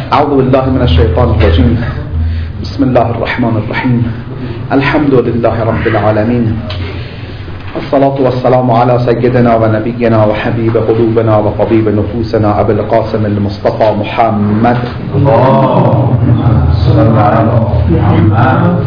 أعوذ بالله من الشيطان الرجيم. بسم الله الرحمن الرحيم. الحمد لله رب العالمين، الصلاة والسلام على سيدنا ونبينا وحبيب قلوبنا وطبيب نفوسنا أبي القاسم المصطفى محمد اللهم صل على محمد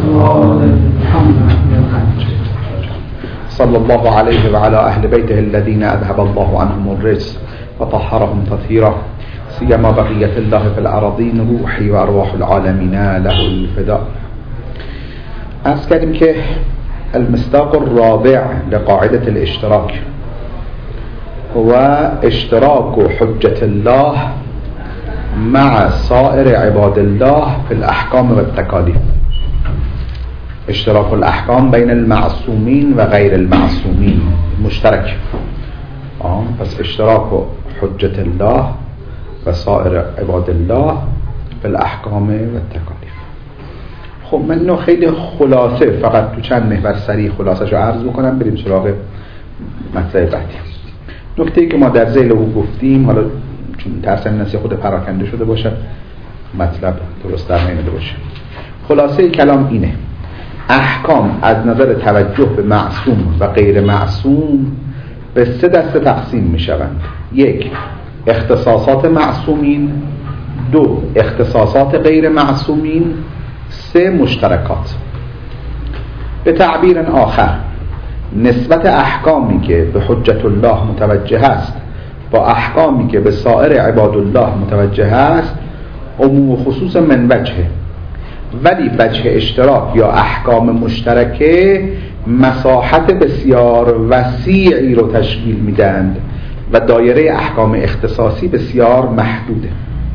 صلى الله عليه وعلى أهل بيته الذين أذهب الله عنهم الرجس وطهرهم تطهيرا، سيما بقية الله في الأراضين روحي وأرواح العالمين له الفداء. عرض کردیم که المصداق الرابع لقاعدة الاشتراك هو اشتراك حجة الله مع سائر عباد الله في الأحكام والتكاليف. اشتراك الأحكام بين المعصومين وغير المعصومين مشترك. پس اشتراك حجة الله وسائر عباد الله في الأحكام والتكاليف. خب من اینو خیلی خلاصه فقط تو چند محور سریع خلاصه‌شو عرض بکنم، بریم سراغ مطلب بعدی. نکته‌ای که ما در ذیل او گفتیم، حالا چون ترسم نسی خود پراکنده شده باشه مطلب درست در نیامده باشه، خلاصه کلام اینه: احکام از نظر توجه به معصوم و غیر معصوم به 3 دسته تقسیم می شوند. 1 اختصاصات معصومین، 2 اختصاصات غیر معصومین، 3 مشترکات. به تعبیر آخر نسبت احکامی که به حجت الله متوجه است با احکامی که به سایر عباد الله متوجه است عموم و خصوص من وجهه، ولی وجه اشتراک یا احکام مشترکه مساحت بسیار وسیعی رو تشکیل میدند و دایره احکام اختصاصی بسیار محدوده.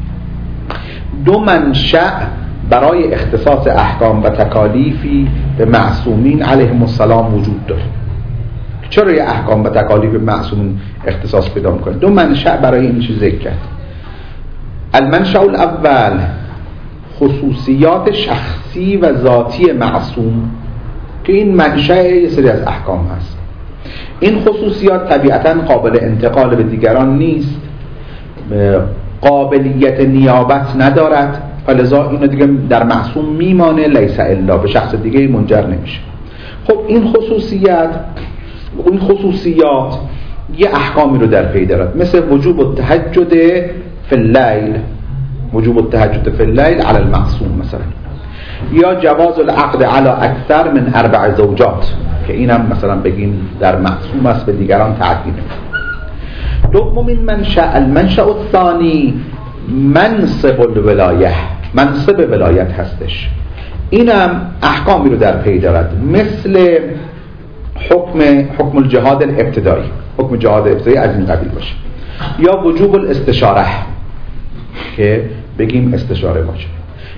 2 منشأ برای اختصاص احکام و تکالیفی به معصومین علیهم السلام وجود داره. چرا یه احکام و تکالیف به معصومین اختصاص پیدا میکنه؟ 2 منشأ برای این چیز ذکر کرد. المنشأ الاول خصوصیات شخصی و ذاتی معصوم که این منشأ یه سری از احکام هست. این خصوصیات طبیعتاً قابل انتقال به دیگران نیست، قابلیت نیابت ندارد، فلذا اینو دیگه در معصوم میمانه، لیس الا به شخص دیگه منجر نمیشه. خب این خصوصیات یه احکامی رو در پی دارد، مثل وجوب التهجد فی اللیل، وجوب التهجد فی اللیل علی المعصوم مثلا، یا جواز العقد علی اکثر من 4 زوجات که اینم مثلا بگیم در معصوم است، به دیگران تعدی نمیشه. دومین منشأ المنشأ الثانی منصب الولایه، منصب ولایت هستش. اینم احکامی رو در پی دارد، مثل حکم الجهاد الابتدایی، حکم جهاد ابتدایی از این قبیل باشه، یا وجوب الاستشاره که بگیم استشاره باشه،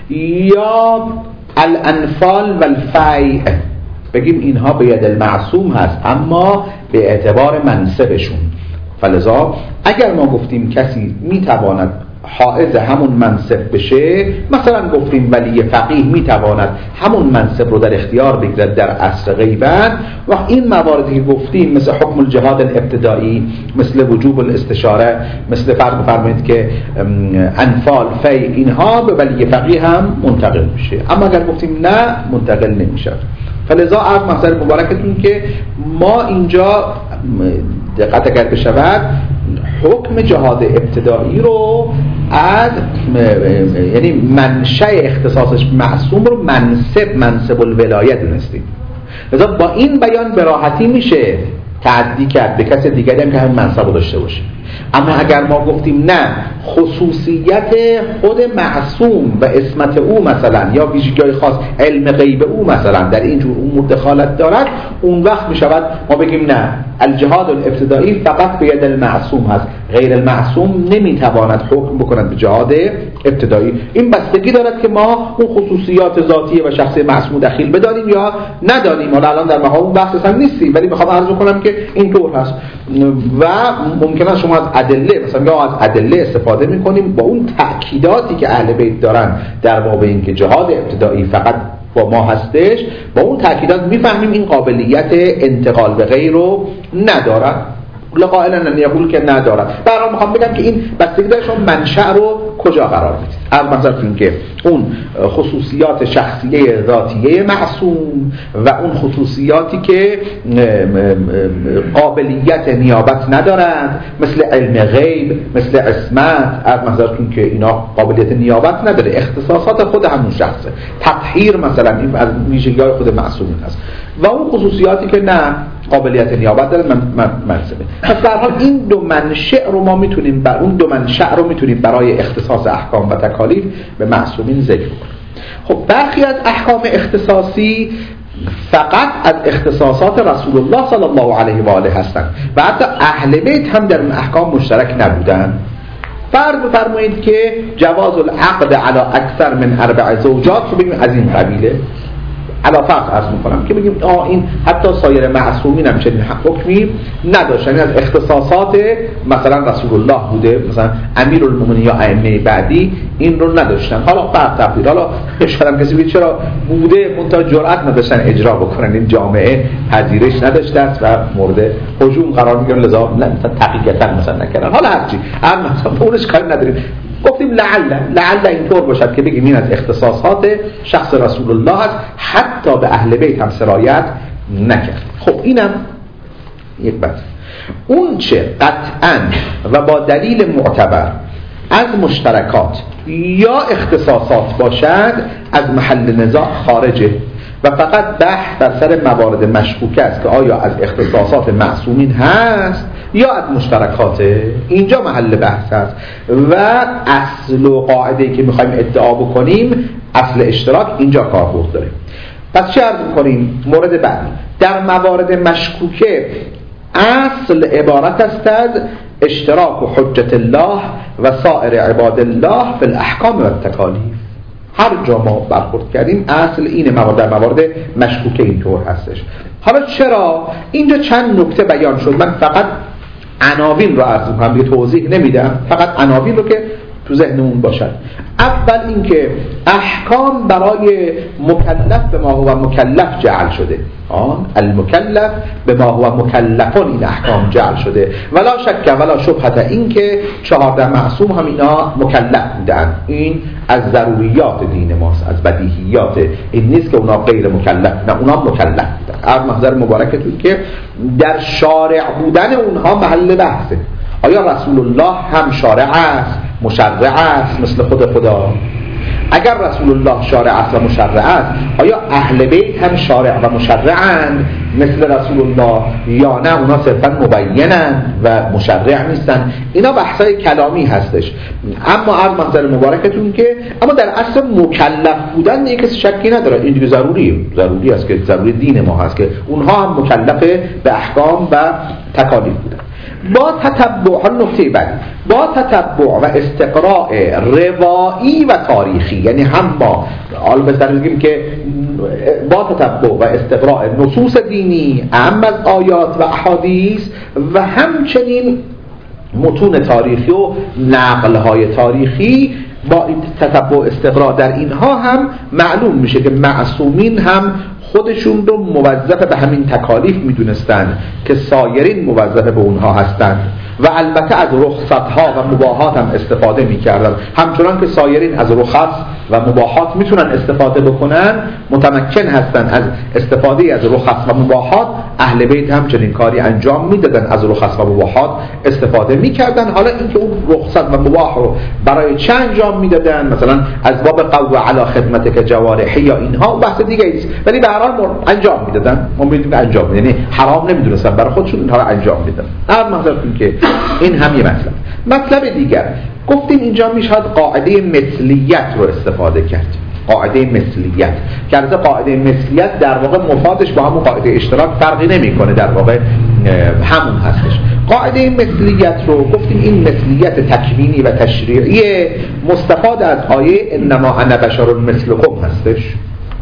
یا الانفال والفیع بگیم اینها به ید المعصوم هست اما به اعتبار منصبشون. فلذا اگر ما گفتیم کسی میتواند حائز همون منصب بشه، مثلا گفتیم ولی فقیه میتواند همون منصب رو در اختیار بگیرد در عصر غیبت، و این مواردی که گفتیم مثل حکم الجهاد الابتدایی، مثل وجوب الاستشاره، مثل فرض بفرمایید که انفال فی، اینها به ولی فقیه هم منتقل میشه، اما اگر گفتیم نه منتقل نمیشه. فلذا از محضر مبارکتون که ما اینجا دقت اگر بشود حکم جهاد ابتدایی رو از یعنی منشأ اختصاصش معصوم رو منصب الولایه دونستیم. لذا با این بیان به راحتی میشه تعدی کرد به کسی دیگری هم که همین منصب رو داشته باشه. اما اگر ما گفتیم نه، خصوصیت خود معصوم و اسمت او مثلا یا ویژگی‌های خاص علم غیب او مثلا در این جور امور دخالت دارد، اون وقت میشود ما بگیم نه، الجهاد الابتدایی فقط به ید المعصوم هست، غیر المعصوم نمیتواند حکم بکند به جهاد ابتدایی. این بستگی دارد که ما اون خصوصیات ذاتی و شخصی معصوم دخیل بدانیم یا ندانیم. حالا الان در مقام اون بحث اصلا نیستیم، ولی میخوام عرض کنم که این طور هست و ممکنه شما از ادله مثلا یا از ادله استفاده میکنیم با اون تأکیداتی که اهل بیت دارن در باب این که جهاد ابتدایی فقط با ما هستش، با اون تأکیدات میفهمیم این قابلیت انتقال به غیر رو ندارد. لقائلا ان یقول که ندارد. برای میخوام بگم که این بستگی داره شما منشأ رو کجا قرار میدید؟ مثلا اینکه اون خصوصیات شخصیه ذاتیه معصوم و اون خصوصیاتی که قابلیت نیابت ندارند، مثل علم غیب، مثل عصمت، مثلا اینکه اینا قابلیت نیابت نداره، اختصاصات خود همون شخصه. تطهیر مثلا این از ویژگی‌های خود معصومین هست و اون خصوصیاتی که نه قابلیت نیابت داره منصبه. پس در حال این دو منشأ رو ما میتونیم برای اختصاص احکام و تکالیف به معصومین ذکر کنیم. خب برخی از احکام اختصاصی فقط از اختصاصات رسول الله صلی الله علیه و آله هستند و حتی اهل بیت هم در اون احکام مشترک نبودند. فرض بفرمایید که جواز العقد علی اکثر من 4 زوجات رو بگیم از این قبیله، علی فرض عرض میکنم که بگیم این حتی سایر معصومین هم چنین حکمی نداشتن، از اختصاصات مثلا رسول الله بوده، مثلا امیرالمومنین یا ائمه بعدی این رو نداشتن. حالا بعد تفصیل، حالا شاید کسی بگه چرا بوده منتها جرأت نداشتن اجرا بکنن، این جامعه پذیرش نداشته است و مورد هجوم قرار میگیرن، لذا مثلا تقیقتا مثلا نکردن. حالا هرچی مثلا اونش کاری نداریم، گفتیم لعل اینطور باشد که بگیم این از اختصاصات شخص رسول الله است، حتی به اهل بیت هم سرایت نکرد. خب اینم یک بحث. اون چه قطعاً و با دلیل معتبر از مشترکات یا اختصاصات باشد از محل نزاع خارجه و فقط بحث در سر موارد مشکوک است که آیا از اختصاصات معصومین هست یا از مشترکاته، اینجا محل بحث است و اصل و قاعده‌ای که میخوایم ادعا بکنیم اصل اشتراک اینجا کاربرد داره. پس چه عرض می‌کنیم؟ مورد بعد در موارد مشکوکه اصل عبارت است از اشتراک و حجت الله و سایر عباد الله فی الاحکام و التکالیف. هر جا ما برخورد کردیم اصل اینه، در موارد مشکوکه اینطور هستش. حالا چرا اینجا چند نکته بیان شد، من فقط عناوین رو عرض می‌کنم، دیگه توضیح نمیدم، فقط عناوین رو که تو ذهنمون باشد. اول اینکه احکام برای مکلف به ما هو مکلف جعل شده، المکلف به ما هو مکلفون این احکام جعل شده، ولا شک ولا شبهه اینکه 14 معصوم هم اینا مکلف بودن، این از ضروریات دین ماست، از بدیهیات، این نیست که اونا غیر مکلف، نه اونا مکلف بودن. از محضر مبارکتون که در شارع بودن اونها محل بحثه. آیا رسول الله هم شارع است، مشرع است مثل خود خدا؟ اگر رسول الله شارع است و مشرع است، آیا اهل بیت هم شارع و مشرعند مثل رسول الله یا نه اونا صرفا مبینن و مشرع نیستن؟ اینا بحثای کلامی هستش. اما از منظر مبارکتون که اما در اصل مکلف بودن یک کسی شکی نداره، این دیگه ضروری است که ضروری دین ما هست که اونها هم مکلف به احکام و تکالیف بودن. با تتبع، نکته بعدی، با تتبع و استقراء روایی و تاریخی، یعنی هم با البته بگیم که با تتبع و استقراء نصوص دینی اهم از آیات و احادیث و همچنین متون تاریخی و نقل‌های تاریخی، با این تتبع و استقراء در اینها هم معلوم میشه که معصومین هم خودشون رو موظف به همین تکالیف میدونستن که سایرین موظف به اونها هستند و البته از رخصتها و مباحات هم استفاده میکردن، همچنان که سایرین از رخص و مباحات میتونن استفاده بکنن، متمکن هستن از استفاده از رخص و مباحات، اهل بیت هم چنین کاری انجام میدادن، از رخص و مباحات استفاده میکردن. حالا اینکه اون رخصت و مباح رو برای چه انجام میدادن، مثلا از باب قو علی خدمتک جوارحی یا اینها بحث دیگه است، ولی به هر حال انجام میدادن، ما میدونیم انجام، یعنی حرام نمیدونستن برای خودشون اینها رو انجام میدادن. هر منظورتون که این هم یه مطلب دیگر گفتیم اینجا میشه قاعده مثلیت رو استفاده کرد. قاعده مثلیت که البته قاعده مثلیت در واقع مفادش با همون قاعده اشتراک فرقی نمیکنه، در واقع همون هستش. قاعده مثلیت رو گفتیم این مثلیت تکوینی و تشریعی مستفاد از آیه انما انا بشر مثلکم هستش.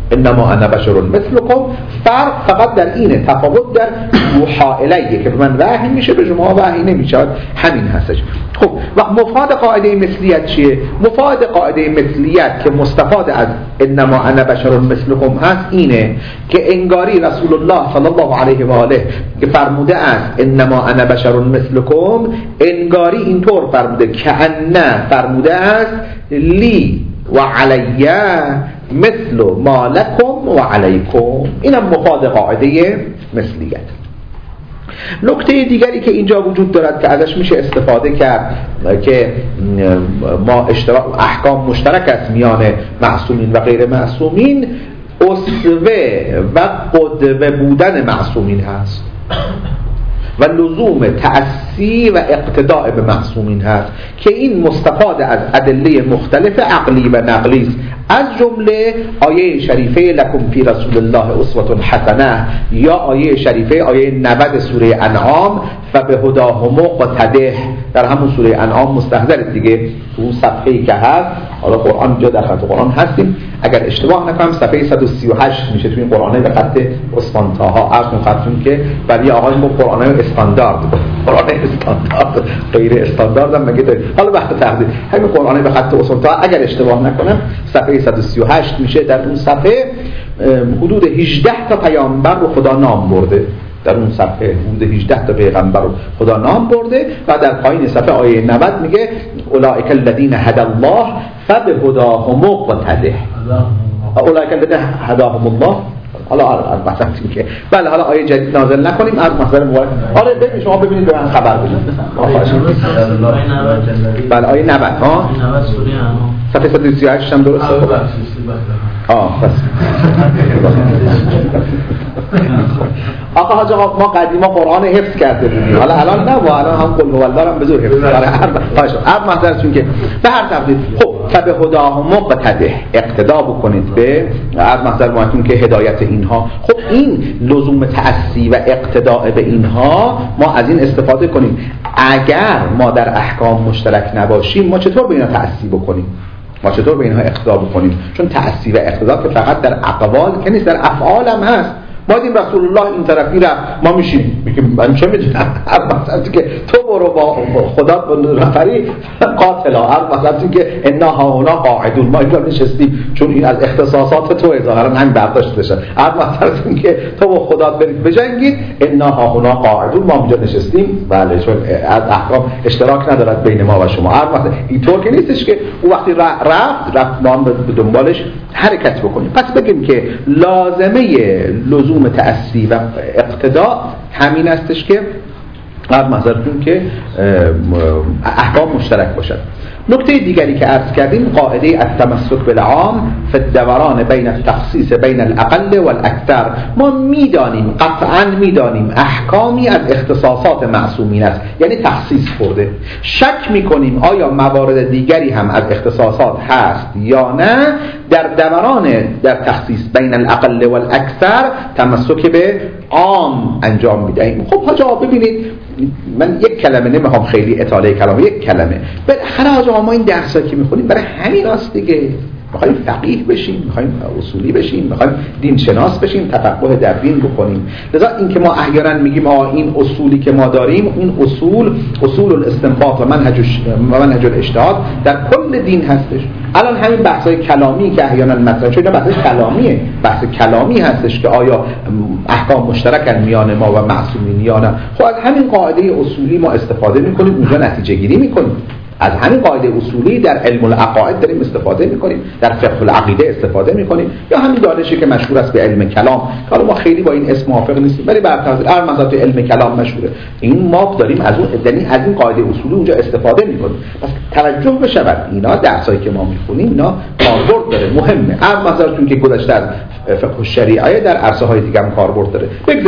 انما انا بشر مثلكم. فرق فقط در اینه، تفاوت در یوحی الیه که به من وحی میشه به شما وحی نمیشه، همین هستش. خب و مفاد قاعده مثلیت چیه؟ مفاد قاعده مثلیت که مستفاد از انما انا بشر مثلكم هست اینه که انگاری رسول الله صلی الله علیه و آله که فرموده است انما انا بشر مثلكم، انگاری اینطور فرموده که ان فرموده است لی و علی مثل ما لکم و علیکم. اینم مفاد قاعده مثلیت. نکته دیگری که اینجا وجود دارد که ازش میشه استفاده کرد که ما احکام مشترک است میان معصومین و غیر معصومین، اسوه و قدوه بودن معصومین هست و لزوم تأسی و اقتداء به معصومین هست که این مستفاد از ادله مختلف عقلی و نقلی است، از جمله آیه شریفه لکم فی رسول الله اسوة حسنه یا آیه شریفه آیه 90 سوره انعام فبهداه مقتده. در همون سوره انعام مستحضر دیگه اون صفحه‌ای که هست، حالا قرآن جا در خط قرآن هستیم اگر اشتباه نکنم صفحه 138 میشه تو این قرآنه به خط اسفانتاها عرض می‌خواستم که ولی آقای ما قرآنه استاندارد، قرآن استاندارد غیر استاندارد هم مگه داریم، حالا وقت تحدید همین قرآنه به خط اسفانتاها اگر اشتباه نکنم صفحه 138 میشه. در اون صفحه حدود 18 تا پیامبر رو خدا نام برده، در اون صفحه حدود 18 تا پیغمبر رو خدا نام برده و در پایین صفحه آیه 90 میگه اولئک الذین هدی الله فبهداهم مقتده. اولئک الذین هداهم الله. حالا مثلا که بله حالا آیه جدید نازل نکنیم از مثلا مبارک. آره ببینید شما ببینید به من خبر بدید. بله آیه 90 ها 90 سوره انعام صفحه 138 هم درسته. پس آقا حاج آقا ما قدیما قرآن حفظ کرده بودیم، حالا الان نه و الان هم قل هو الله هم بزرگ حفظ داره. هر محضرتون که به هر تقدیر خب فبهداهم مقتده اقتدا بکنید به هر محضر ماهتون که هدایت اینها. خب این لزوم تأسی و اقتداء به اینها ما از این استفاده کنیم. اگر ما در احکام مشترک نباشیم ما چطور به اینها تأسی بکنیم؟ ما چطور به اینها اقتدا بکنیم؟ چون تأسی و اقتدا که فقط در اقوال که نیست، در افعال هم هست. ما دیدیم رسول الله این طرفی رفت ما میشیم میگیم من چه میدونم، هر مثلا که تو برو با خدا با نفری قاتلا، هر مثلا که انا هاونا قاعدون ما اینجا نشستیم چون این از اختصاصات تو ظاهرا همین برداشت بشه، هر مثلا که تو با خدا برید بجنگید انا هاونا قاعدون ما اینجا نشستیم. بله چون از احکام اشتراک ندارد بین ما و شما، هر مثلا اینطور که نیستش که اون وقتی رفت ما به دنبالش حرکت بکنیم. پس بگیم که لازمه لزوم تأسی و اقتداء همین استش که هر محضرتون که احکام مشترک باشد. نکته دیگری که عرض کردیم قاعده التمسک بالعام فی الدوران بین التخصیص بین الاقل والاکثر. ما میدانیم قطعا میدانیم احکامی از اختصاصات معصومین است، یعنی تخصیص برده. شک میکنیم آیا موارد دیگری هم از اختصاصات هست یا نه. در دوران در تخصیص بین الاقل والاکثر تمسک به عام انجام میدهیم. خب حاجا ببینید من یک کلمه نمیخوام خیلی اطاله کلام، یک کلمه بالاخره حاجا ما این درسایی که میخونیم برای همین هست دیگه. میخوایم فقیه بشیم، میخوایم اصولی بشیم، میخوایم دین شناس بشیم، تفقه در دین بکنیم. لذا این که ما احیانا میگیم این اصولی که ما داریم این اصول الاستنباط و منهج الاجتهاد در کل دین هستش. الان همین بحث‌های کلامی که احیانا مثلا چون بحث کلامیه، بحث کلامی هستش که آیا احکام مشترکن میان ما و معصومین یا نه. خب از همین قاعده اصولی ما استفاده میکنیم، اونجا نتیجه گیری میکنیم. از همین قاعده اصولی در علم العقاید داریم استفاده میکنیم، در فقه العقیده استفاده میکنیم، یا همین دانشی که مشهور است به علم کلام. حالا ما خیلی با این اسم موافق نیستیم ولی برتر مثلا تو علم کلام مشهوره. این ما داریم از اون یعنی از این قاعده اصولی اونجا استفاده میکنیم. پس توجه بشود اینا درسایی که ما میخونیم اینا کاربرد داره، مهمه. مثلا چون که گذشته از فقه الشریعه در عرصه‌های دیگه هم کاربرد داره. بگذاریم از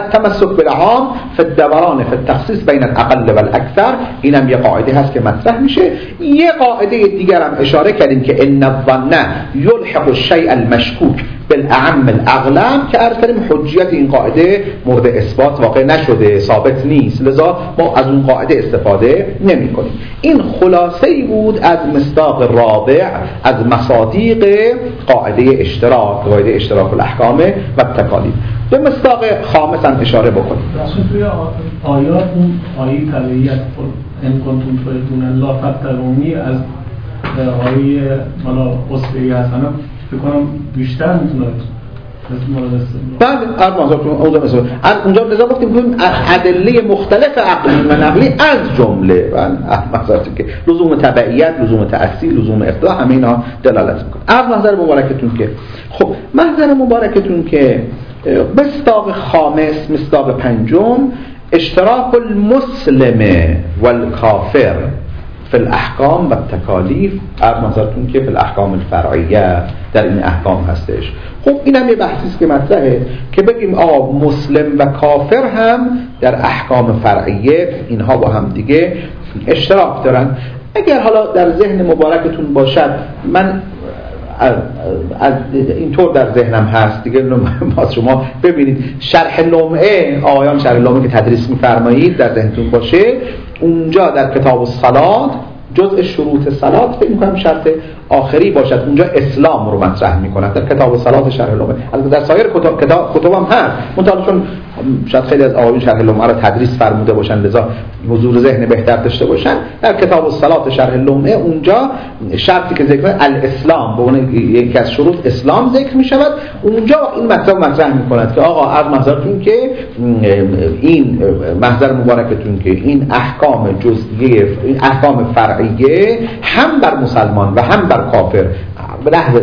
التمسك بالعام في الدوران في التخصيص بین الاقل و الاکثر. اینم یه قاعده هست که مطرح میشه. یه قاعده دیگر هم اشاره کردیم که ان الظن یلحق الشیء المشکوک بالاعم الاغلب، که عرض کردیم حجیت این قاعده مورد اثبات واقع نشده، ثابت نیست، لذا ما از اون قاعده استفاده نمی کنیم. این خلاصه ای بود از مصداق رابع از مصادیق قاعده اشتراک، قاعده اشتراک الاحکام و التکالیف. به مصداق خامس هم اشاره بکنیم. راستش توی آیات اون آیه تبعیت ان کنتم تحبون الله فاتبعونی از آیه مالا قصه حسنه فکر کنم بیشتر میتونه بعد اونجا نظام گفتیم که ادله مختلف عقلی و نقلی از جمله و مثلا که لزوم تبعیت، لزوم تأصیل، لزوم اقتضا، همه اینا دلالت میکنه. از محضر مبارکتون که خب محضر مبارکتون که مصداق خامس، مصداق پنجم، اشتراک المسلم والکافر فی الاحکام و التکالیف، از نظرتون که فی الاحکام الفرعیه در این احکام هستش. خب این هم یه بحثی است که مطرحه که بگیم آقا مسلم و کافر هم در احکام فرعیه اینها با هم دیگه اشتراک دارن. اگر حالا در ذهن مبارکتون باشد، من از اینطور در ذهنم هست دیگه، باز شما ببینید شرح لمعه، آیان شرح لمعه که تدریس می‌فرمایید در ذهنتون باشه، اونجا در کتاب الصلات جزء شروط صلات فکر می‌کنم شرط آخری باشد، اونجا اسلام رو مطرح می‌کنه در کتاب الصلات شرح لمعه. البته در سایر کتب هم هست، منتها چون شاید خیلی از آیون شرح لمعه رو تدریس فرموده باشن لذا حضور ذهن بهتر داشته باشن، در کتاب الصلات شرح لمعه اونجا شرطی که ذکر الاسلام به عنوان یکی از شروط اسلام ذکر می‌شود. اونجا این مطلب مطرح می‌کند که آقا از محضرتون که این محضر مبارکتون که این احکام جزئیه، این احکام فرعیه هم بر مسلمان و هم بر کافر به لحظه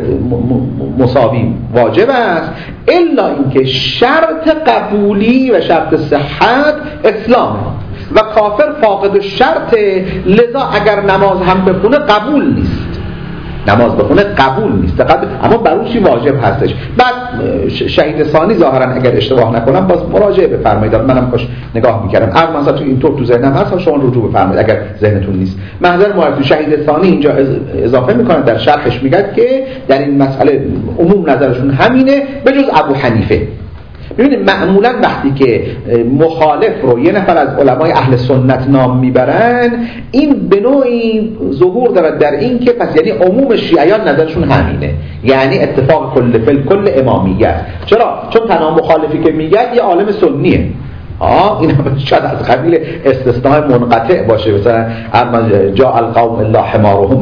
مساوی واجب است، الا اینکه شرط قبولی و شرط صحت اسلامه و کافر فاقد الشرط، لذا اگر نماز هم بخونه قبول نیست، نماز بخونه قبول نیست، اما بروشی واجب هستش. بعد شهید ثانی ظاهرا اگر اشتباه نکنم باز مراجعه بفرمایید، منم کاش نگاه میکردم، اگر مثلا تو اینطور تو ذهنم هست شما رجوع بفرمایید اگر ذهنتون نیست. محضر معرفی شهید ثانی اینجا اضافه میکنه در شرحش، میگه که در این مسئله عموم نظرشون همینه بجز ابو حنیفه. ببینید معمولا وقتی که مخالف رو یه نفر از علمای اهل سنت نام میبرن، این به نوعی ظهور دارد در این که پس یعنی عموم شیعیان نظرشون همینه، یعنی اتفاق کل امامیت. چرا؟ چون تنها مخالفی که میگن یه عالم سنیه. این شاید از قبیل استثناء منقطع باشه، مثلا جاء القوم الا حمارهم،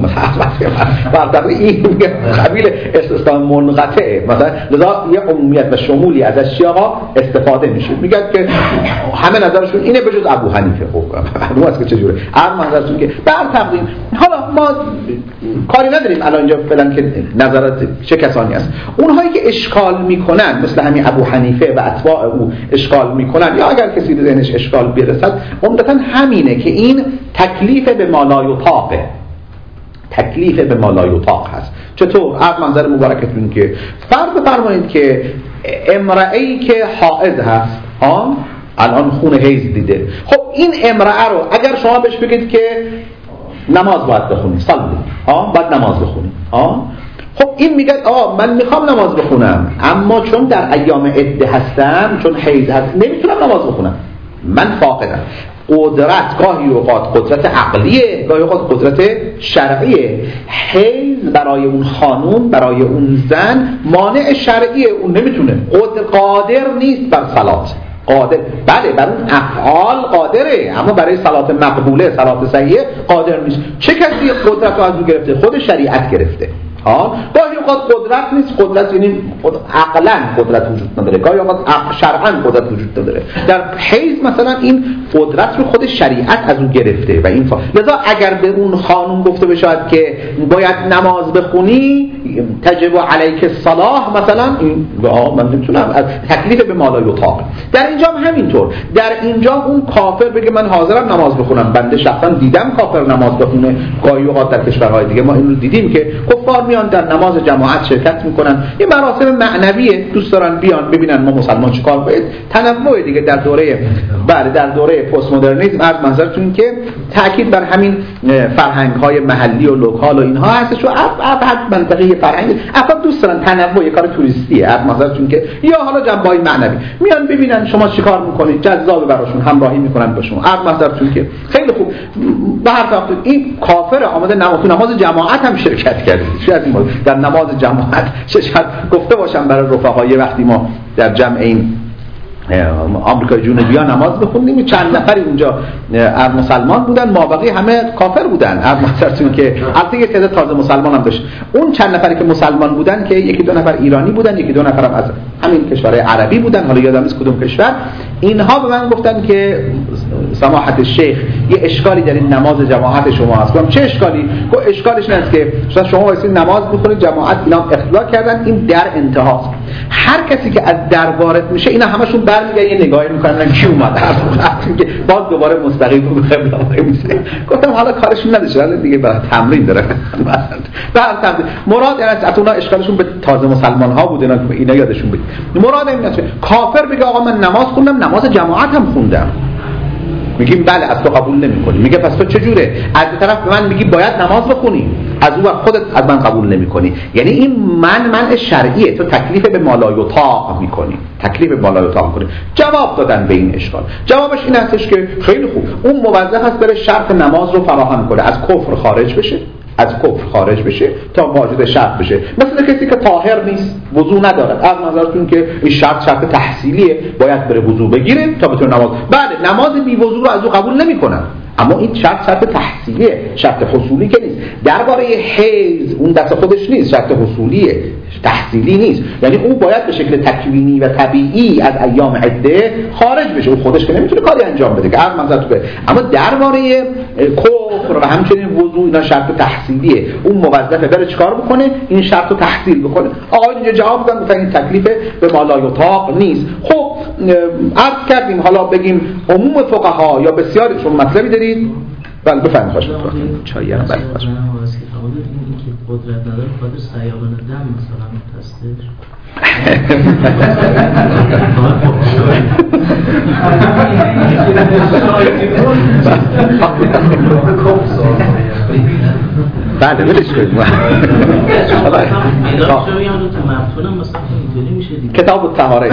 مثلا این قبیل استثناء منقطع، مثلا لذا یه عمومیت و شمولی ازش آقا استفاده میشه، میگن که همه نظرشون اینه بجز ابو حنیفه. خب معلومه است که چجوره نظرتون که بر تقدیم. حالا ما کاری نداریم الان اینجا فعلا که نظرات چه کسانی است، اونهایی که اشکال میکنن مثل همین ابو حنیفه و اتباع او اشکال میکنن، یا اگر کسی به ذهنش اشکال برسد، عمدتاً همینه که این تکلیف به ما لا یطاقه، تکلیف به ما لا یطاق هست. چطور؟ از منظر مبارکتون که فرض بفرمایید که امرأه‌ای که حائض هست، الان خون حیض دیده، خب این امرأه رو اگر شما بهش بگید که نماز باید بخونی، صلی، باید نماز بخونی، خب این میگه من میخوام نماز بخونم، اما چون در ایام عده هستم، چون حیض هست، نمیتونم نماز بخونم، من فاقدم. قدرت گاهی اوقات قدرت عقلیه، گاهی اوقات قدرت شرعیه. حیض برای اون خانوم، برای اون زن مانع شرعیه، اون نمیتونه، قادر نیست بر صلات، قادر بله بر اون افعال قادره، اما برای صلات مقبوله، صلات صحیحه قادر نیست. چه کسی قدرت رو از او گرفته؟ خود شریعت گرفته. گاهی اوقات قدرت نیست، قدرت یعنی عقلاً قدرت وجود نداره، گاهی اوقات شرعاً قدرت وجود نداره. در حیض مثلا این قدرت رو خود شریعت از او گرفته و این لذا اگر به اون خانم گفته بشه که باید نماز بخونی، تجب علیک الصلاة مثلا این من نمیتونم تکلیف به ما لا یطاق. در اینجا هم همینطور، در اینجا اون کافر بگه من حاضرم نماز بخونم. بنده شخصا دیدم کافر نماز بخونه، گاهی اوقات در کشورهای دیگه ما اینو دیدیم که کفار میان در نماز جماعت شرکت میکنن، این مراسم معنویه، دوست دارن بیان ببینن ما مسلمان چیکار کنیم. تنوع دیگه در دوره پست مدرنیسم از منظرتون که تاکید بر همین فرهنگ‌های محلی و لوکال و اینها هستش و ابعد منطقه فرهنگی افراد دوست دارن تنوع، یک کار توریستیه از منظرتون که یا حالا جنبه‌های معنوی میان ببینن شما چیکار میکنید، جذاب براشون، همراهی میکنن با شما. از منظرتون که خیلی خوب به هر طرف این کافر آمده نماز جماعت هم شرکت کرده. شاید این در نماز جماعت شاید گفته باشم برای رفقای وقتی ما در جمع این آمریکای جنوبی ها نماز بخوندیم، چند نفری اونجا مسلمان بودن، مابقی همه کافر بودن. از منظرتون که البته یک تعداد تازه مسلمان هم داشت. اون چند نفری که مسلمان بودن که یکی دو نفر ایرانی بودن، یکی دو نفر هم از همین کشور عربی بودن، حالا یادم نیست کدوم کشور. اینها به من گفتن که سماحت شیخ یه اشکالی در این نماز جماعت شما هست. گفتم چه اشکالی؟ گفت اشکالش این است که شما واسه نماز میخونید جماعت اینا اختلاف کردن، این در انتهاست. هر کسی که از در وارد میشه اینا همشون برمیگردن یه نگاهی میکنن کی اومد، که باز دوباره مستقیم رو به قبله میشه. گفتم حالا کارشون نداره، حالا دیگه برای تمرین داره. مثلا مراد یعنی از اونا اشکالشون به تازه مسلمان ها بود، اینا یادشون بود. مراد این است کافر بگه آقا من نماز خوندم، نماز جماعت هم خوندم. میگیم بله، از تو قبول نمی‌کنی. میگه پس تو چجوره؟ از طرف به من میگی باید نماز بخونی، از اون خودت از من قبول نمی‌کنی. یعنی این منع شرعیه، تو تکلیف به ما لا یطاق می‌کنی، تکلیف به ما لا یطاق می‌کنی. جواب دادن به این اشکال، جوابش این هستش که خیلی خوب اون موظف است بره شرط نماز رو فراهم کنه، از کفر خارج بشه، از کفر خارج بشه تا واجد شرط بشه. مثلا کسی که طاهر نیست، وضو نداره، از نظرتون که این شرط تحصیلیه، باید بره وضو بگیره تا بتونه نماز. بله، نماز بی وضو رو از او قبول نمی‌کنن، اما این شرط تحصیلیه، شرط حصولی که نیست. درباره حیض اون دست خودش نیست، شرط حصولیه، تحصیلی نیست. یعنی اون باید به شکل تکوینی و طبیعی از ایام عده خارج بشه، اون خودش که نمیتونه کاری انجام بده که هر منظر تو. اما درباره کفر و همچنین وضو اینا شرط تحصیلیه، اون موظفه بره چیکار بکنه؟ این شرط رو تحصیل بکنه. آقا اینجا جواب دادن گفتن این تکلیف به ما لا یطاق نیست. خب عرض کردیم حالا بگیم عموم فقها یا بسیارشون مطلبی دارید. بله بفرمایید. خواهش می‌کنم. چای هم بله خواهش می‌کنم. که قدرت نداره خاطر سیابان دم مثلا متستش بله ولش کنید. کتاب الطهاره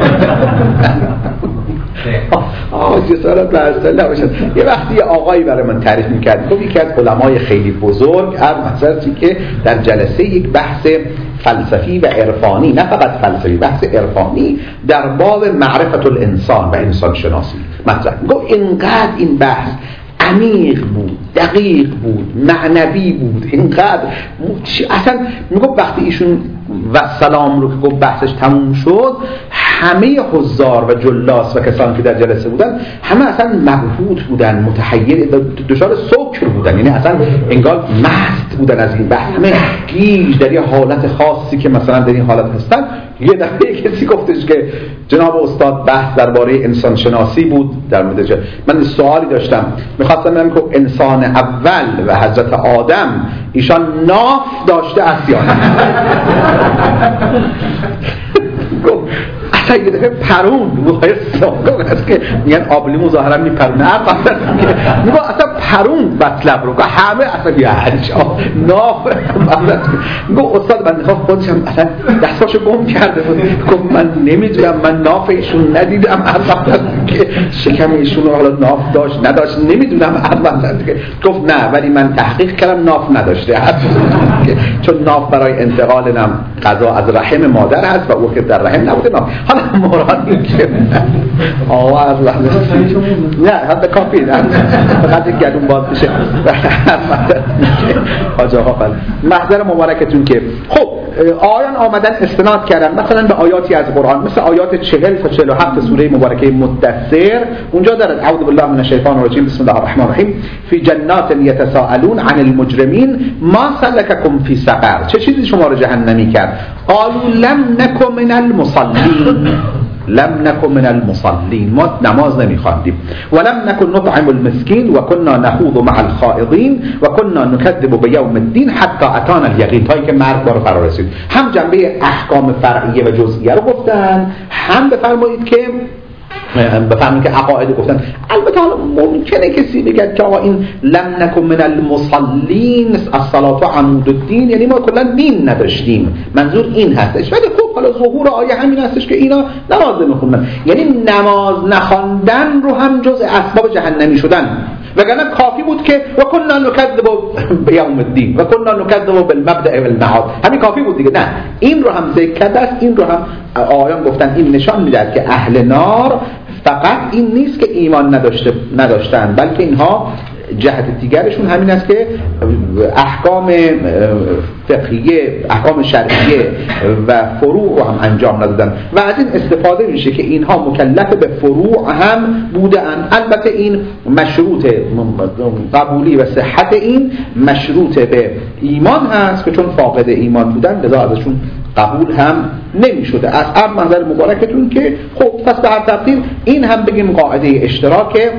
جسارت برسل نباشد. یه وقتی یه آقایی برای من تعریف میکرد، خب یکی از علمای خیلی بزرگ هر محضرتی که در جلسه یک بحث فلسفی و عرفانی، نه فقط فلسفی، بحث عرفانی در باب معرفت الانسان و انسان شناسی مطرح گفت اینقدر این بحث عمیق بود، دقیق بود، معنوی بود، اینقدر اصلا میگفت وقتی ایشون و سلام رو که گفت بحثش تموم شد، همه حضار و جلاس و کسانی که در جلسه بودن همه اصلا مبهوت بودن، متحیر، دچار سکر بودن، یعنی اصلا انگار مست بودن از این بحث، همه گیج در یه حالت خاصی که مثلا در این حالت هستن. یه دفعه کسی گفتش که جناب استاد بحث درباره انسان شناسی بود در مورد من سوالی داشتم، می‌خواستم بگم که انسان اول و حضرت آدم ایشان ناف داشته است یا نه؟ اصلا یه دفعه پرون موهای ساقه هست که میگن آبلیمو ظاهرا میپرونه، میگه اصلا پرون مطلب رو که همه اصلا یه حجا ناف میگه استاد من میخوام خودشم اصلا دستاشو گم کرده بود، گفت من نمیدونم، من ناف ایشون ندیدم، اصلا که شکم ایشون رو حالا ناف داشت نداشت نمیدونم، اصلا گفت نه ولی من تحقیق کردم ناف نداشته، چون ناف برای انتقال غذا از رحم مادر هست و او که در رحم نبوده ناف. حالا مراد این که آواز نه حتی کافی نه فقط یک گلون باز بشه. حاج آقا محضر مبارکتون که خب آیان آمدن استناد کردن مثلا به آیاتی از قرآن مثل آیات 40 تا 47 سوره مبارکه مدثر. اونجا دارد اعوذ بالله من الشیطان الرجیم بسم الله الرحمن الرحیم فی جنات یتساءلون عن المجرمین ما سلککم فی سقر، چه چیزی شما رو جهنمی کرد؟ قالوا لم نک من المصلین، لم نکن من المصلین، ما نماز نمیخواندیم. ولم نکن نطعم المسکین و کنا نخوض مع الخائضین و کنا نکذب بیوم الدین حتی اتانا الیقین، تا اینکه مرگ ما رو فرا رسید. هم جنبه احکام فرعیه و جزئیه رو گفتن، هم بفرمایید که بفهمید که عقاید گفتن. البته ممکنه کسی بگه که آقا این لم نکن من المصلین الصلاة عمود الدین، یعنی ما کلا دین نداشتیم، منظور این هستش. ولی خب حالا ظهور آیه همین هستش که اینا نماز نمیخوندن، یعنی نماز نخواندن رو هم جز اسباب جهنمی شدن. وگرنه کافی بود که و کنا نکذب بیوم الدین و کنا نکذب بالمبدأ والمعاد، همین کافی بود دیگه. نه، این رو هم ذکر کرده است، این رو هم آیان گفتن. این نشان میدهد که اهل نار فقط این نیست که ایمان نداشتن، بلکه اینها جهت دیگرشون همین است که احکام فقهیه، احکام شرعیه و فروع رو هم انجام ندادن و از این استفاده میشه که اینها مکلف به فروع هم بودن. البته این مشروط قبولی و صحت این مشروط به ایمان هست که چون فاقد ایمان بودن لذا ازشون قبول هم نمی شده. از هر منظر مبارکتون که خب پس به هر ترتیب این هم بگیم قاعده اشتراک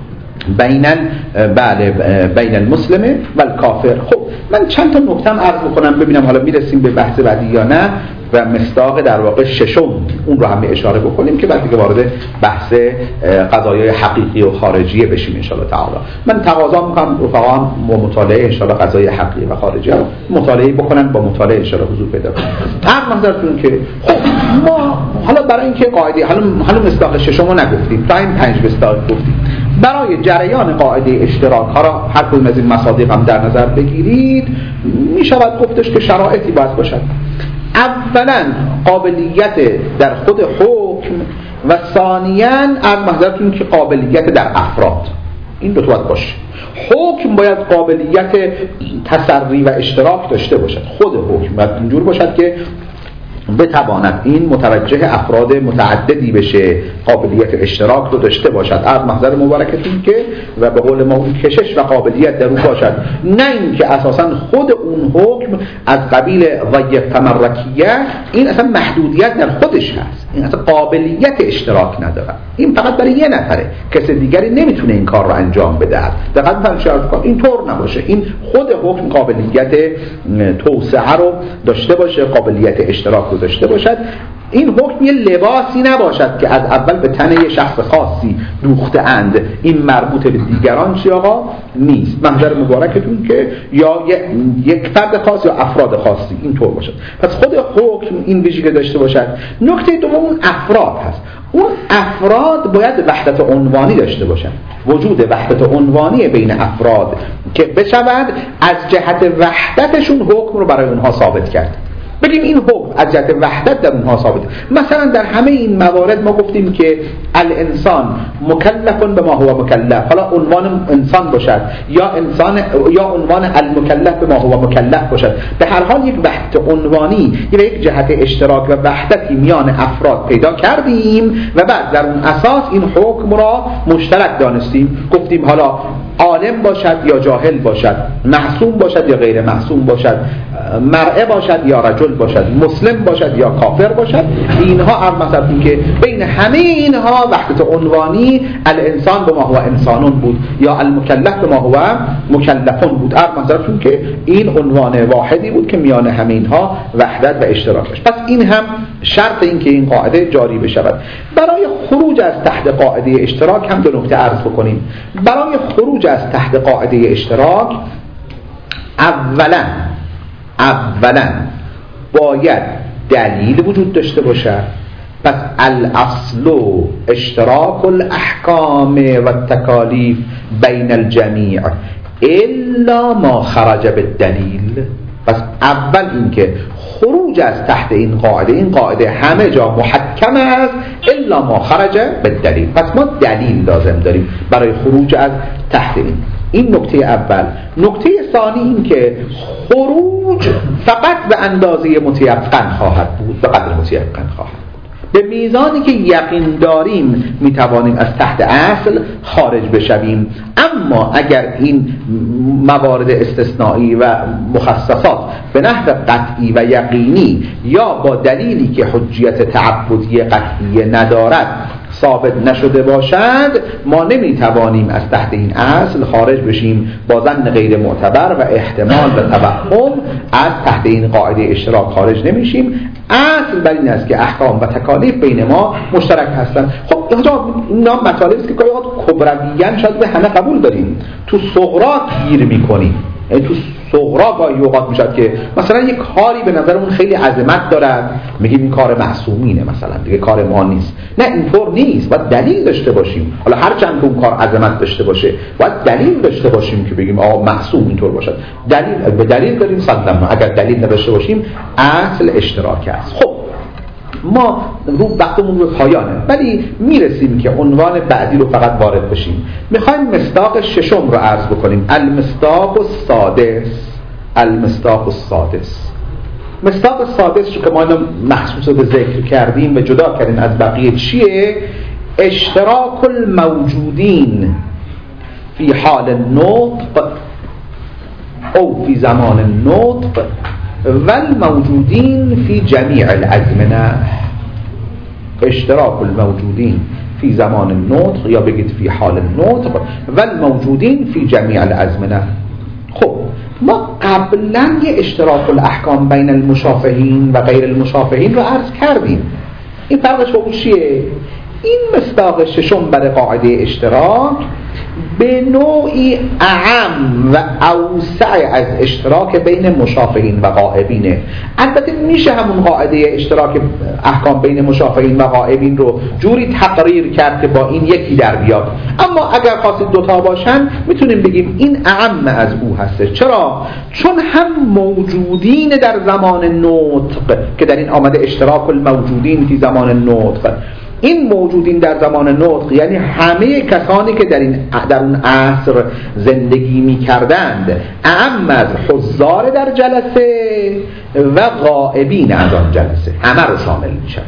بین المسلم و الکافر. خب من چند تا نکته عرض بکنم ببینم حالا میرسیم به بحث بعدی یا نه، و مصداق در واقع ششم اون رو هم اشاره بکنیم که بعد دیگه وارد بحث قضایای حقیقی و خارجی بشیم ان شاء الله تعالی. من تقاضا میکنم رفقا با مطالعه ان شاء الله قضایای حقیقی و خارجی رو مطالعه بکنن، با مطالعه ان شاء الله حضور پیدا کنن. هر منظرتون که خب ما حالا برای اینکه قاعده حالا مصداق ششم رو نگفتیم، تا این 5 مصداق گفتیم. برای جریان قاعده اشتراک ها را هر کدوم از این مصادیق هم در نظر بگیرید، می شود گفتش که شرایطی باید باشد. اولا قابلیت در خود حکم و ثانیاً از محضرتون که قابلیت در افراد، این دو تا باید باشه. حکم باید قابلیت تسری و اشتراک داشته باشد، خود حکم باید اینجور باشد که بتواند این متوجه افراد متعددی بشه، قابلیت اشتراک رو داشته باشد. از محضر مبارکتون که و به قول ما اون کشش و قابلیت در اون باشد، نه اینکه اساسا خود اون حکم از قبیل ضیق تمرکیه، این اصلا محدودیت در خودش هست، این اصلا قابلیت اشتراک نداره، این فقط برای یه نفره، کس دیگری نمیتونه این کار رو انجام بده. دقیقاً فرض کن اینطور نباشه، این خود حکم قابلیت توسعه رو داشته باشه، قابلیت اشتراک رو داشته باشد. این حکم یه لباسی نباشد که از اول به تن یه شخص خاصی دوخته اند، این مربوط به دیگران چی آقا نیست. محضر مبارکتون که یا یک فرد خاص یا افراد خاصی اینطور باشد. پس خود حکم این ویژگی داشته باشد. نکته دوم اون افراد هست. اون افراد باید وحدت عنوانی داشته باشن، وجود وحدت عنوانی بین افراد که بشود از جهت وحدتشون حکم رو برای اونها ثابت کرد. بگیم این حکم از جهت وحدت در اونها ثابت. مثلا در همه این موارد ما گفتیم که الانسان مکلف به ما هو مکلف، حالا عنوان انسان باشد یا انسان یا عنوان المکلف به ما هو مکلف باشد، به هر حال یک وحدت عنوانی یا یک جهت اشتراک و وحدتی میان افراد پیدا کردیم و بعد در اون اساس این حکم را مشترک دانستیم. گفتیم حالا عالم باشد یا جاهل باشد، معصوم باشد یا غیر معصوم باشد، مرء باشد یا رجل باشد، مسلم باشد یا کافر باشد، اینها مثلا که بین همه اینها وحدت عنوانی الانسان به ما هو انسانون بود یا المکلف به ما هو مکلفون بود. مثلا که این عنوان واحدی بود که میان همه اینها وحدت و اشتراک داشت. پس این هم شرط این که این قاعده جاری بشود. برای خروج از تحت قاعده اشتراک هم دو نکته عرض بکنیم. برای خروج از تحت قاعده اشتراک اولا باید دلیل وجود داشته باشد. پس الاصل اشتراک الاحکام و التکالیف بین الجمیع الا ما خرج بالدلیل. پس اول این که خروج از تحت این قاعده همه جا محکم است الا ما خرج بالدلیل. پس ما دلیل لازم داریم برای خروج از تحت این نکته اول. نکته ثانی این که خروج فقط به اندازه متیقن خواهد بود، به قدر متیقن خواهد بود. به میزانی که یقین داریم میتوانیم از تحت اصل خارج بشویم. اما اگر این موارد استثنایی و مخصصات به نحو قطعی و یقینی یا با دلیلی که حجیت تعبدی قطعی ندارد ثابت نشده باشد، ما نمیتوانیم از تحت این اصل خارج بشیم. با ظن غیر معتبر و احتمال و توهم از تحت این قاعده اشتراک خارج نمیشیم. اصل بر این است که احکام و تکالیف بین ما مشترک هستند. خب اینا مطالبی است که گاهی اوقات کبرویاً شاید به همه قبول داریم، تو صغرا گیر میکنیم. یعنی تو صغرا گاهی اوقات میشد که مثلا یک کاری به نظرمون خیلی عظمت دارد، میگیم این کار معصومینه، مثلا دیگه کار ما نیست. نه، اینطور نیست. باید دلیل داشته باشیم. حالا هر چند اون کار عظمت داشته باشه باید دلیل داشته باشیم که بگیم آقا معصوم اینطور باشد. به دلیل داریم صدام. اگر دلیل نداشته باشیم اصل اشتراک است. خب ما رو وقتمون به پایانه، ولی میرسیم که عنوان بعدی رو فقط وارد بشیم. میخوایم مصداق ششم رو عرض بکنیم، المصداق السادس. المصداق السادس، مصداق السادس رو که ما اینو مخصوص به ذکر کردیم و جدا کردیم از بقیه چیه؟ اشتراک الموجودین فی حال النطق او فی زمان النطق و الموجودین فی جمیع الازمنه. اشتراک الموجودین فی زمان النطق، یا بگید فی حال النطق، و الموجودین فی جمیع الازمنه. خب ما قبلا یه اشتراک الاحکام بین المشافهین و غیر المشافهین رو عرض کردیم. این فرقش با چیه؟ این مصداق ششم برای قاعده اشتراک به نوعی اعم و اوسع از اشتراک بین مشافهین و غائبینه. البته میشه همون قاعده اشتراک احکام بین مشافهین و غائبین رو جوری تقریر کرد که با این یکی در بیاد، اما اگر خواستید دوتا باشن میتونیم بگیم این اعم از او هستش. چرا؟ چون هم موجودین در زمان نطق که در این آمده اشتراک الموجودین فی زمان نطق، این موجودین در زمان نطق یعنی همه کسانی که در اون عصر زندگی می کردند، اعم از حضار در جلسه و غائبین از آن جلسه، همه رو شامل می شود.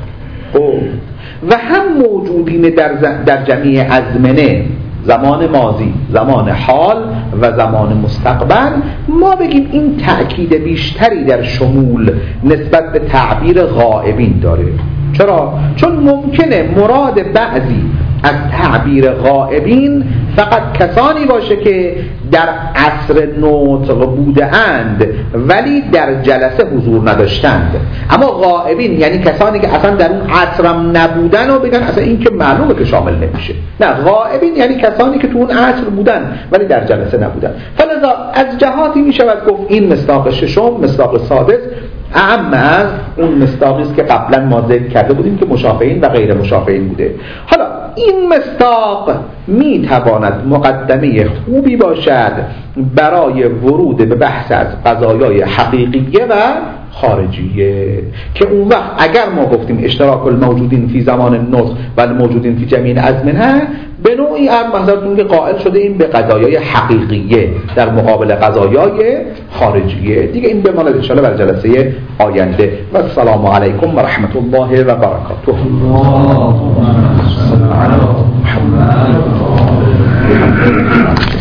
و هم موجودین در جمیع ازمنه، زمان ماضی، زمان حال و زمان مستقبل. ما بگیم این تأکید بیشتری در شمول نسبت به تعبیر غائبین داره. چرا؟ چون ممکنه مراد بعضی از تعبیر غائبین فقط کسانی باشه که در عصر نطق بوده اند ولی در جلسه حضور نداشتند. اما غائبین یعنی کسانی که اصلا در اون عصرم نبودن و بگن اصلا این که معلومه که شامل نمیشه. نه، غائبین یعنی کسانی که تو اون عصر بودن ولی در جلسه نبودن. فلذا از جهاتی میشود گفت این مصداق ششم، مصداق سادس، اعم از اون مصداقی است که قبلا ما ذکر کرده بودیم که مشافهین و غیر مشافهین بوده. حالا این مصداق میتواند مقدمه خوبی باشد برای ورود به بحث از قضایای حقیقیه و خارجیه، که اون وقت اگر ما گفتیم اشتراک الموجودین فی زمان النطق و الموجودین فی جمیع الازمنه، به نوعی منظورتون که قائل شده این به قضایای حقیقیه در مقابل قضایای خارجیه. دیگه این بماند ان شاء الله بر جلسه آینده. و السلام علیکم و رحمت الله و برکاته. اللهم صل علی محمد.